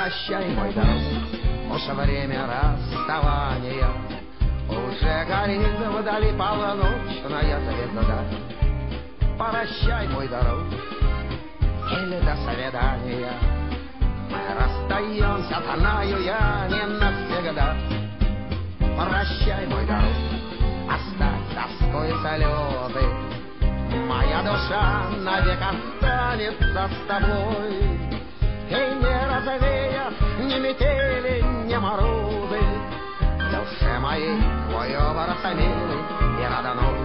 Прощай, мой друг, уж время расставания. Уже горит вдали полночная звезда. Прощай, мой друг, или до свидания. Мы расстаемся, знаю я, не навсегда. Прощай, мой друг, оставь тоску и слезы. Моя душа навек останется с тобой. И не развеят ни метели, ни морозы душе моей твой образ милый и родной.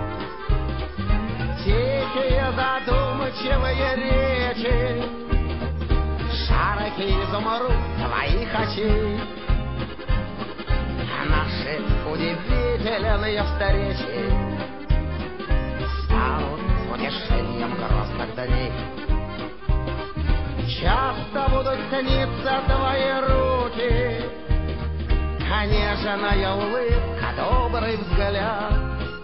Тихие задумчивые речи, шарики изумруд твоих очей, наши удивительные встречи станут утешением грустных дней. Часто будут сниться твои руки, нежная улыбка, добрый взгляд,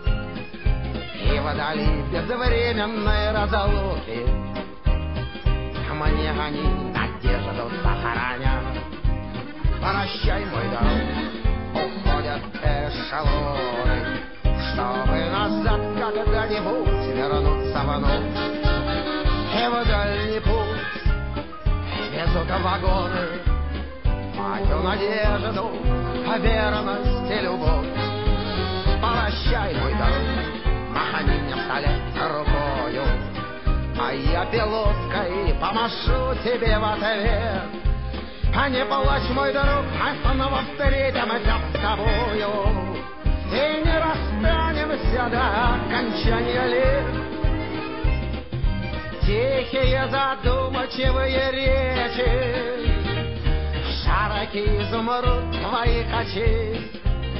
и вдали безвременной разлуки мне они надежду сохранят. Прощай, мой друг, уходят эшелоны, чтобы назад когда-нибудь вернуться вновь. И в дальний путь везут вагоны мою надежду, верность и любовь. Прощай, мой друг, махни мне вслед рукою, а я пилоткой помашу тебе в ответ. А не плачь, мой друг, мы снова встретимся с тобою и не расстанемся до окончания лет. Тихие задумчивые речи, шарики изумруд твоих очей,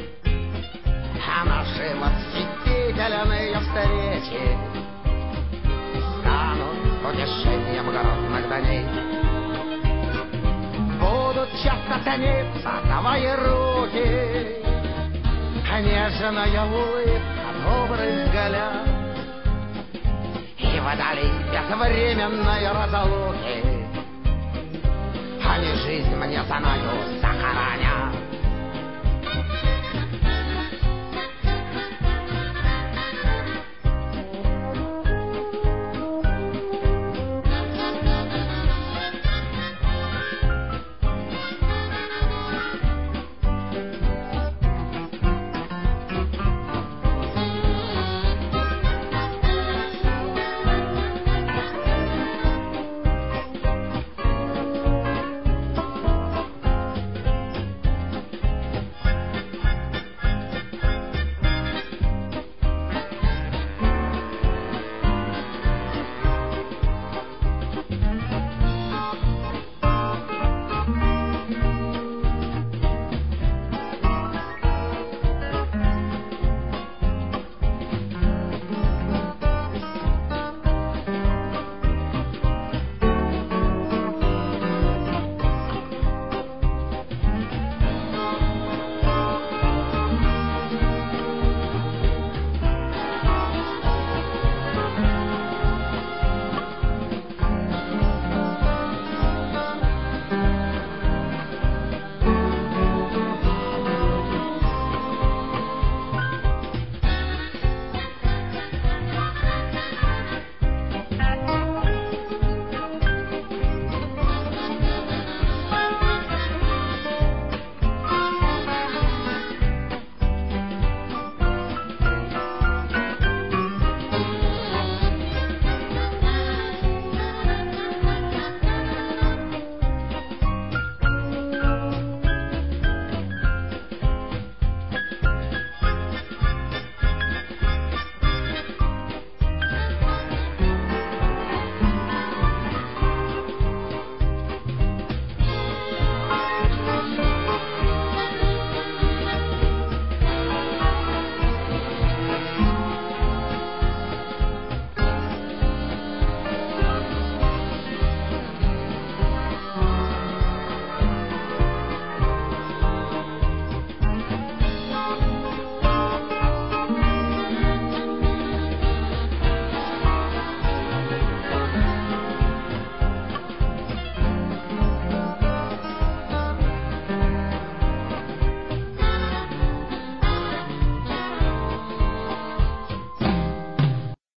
а наши восхитительные встречи станут утешением грустных дней. Будут часто тяниться твои руки, нежная улыбка, добрый взгляд, и вдали безвременной разлуки они жизнь мне за ною сохранят.